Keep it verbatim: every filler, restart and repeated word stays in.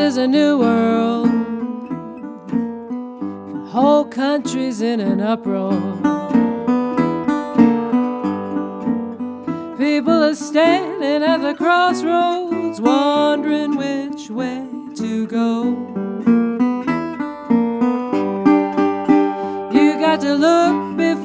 is a new world. The whole country's in an uproar. People are standing at the crossroads, wondering which way to go.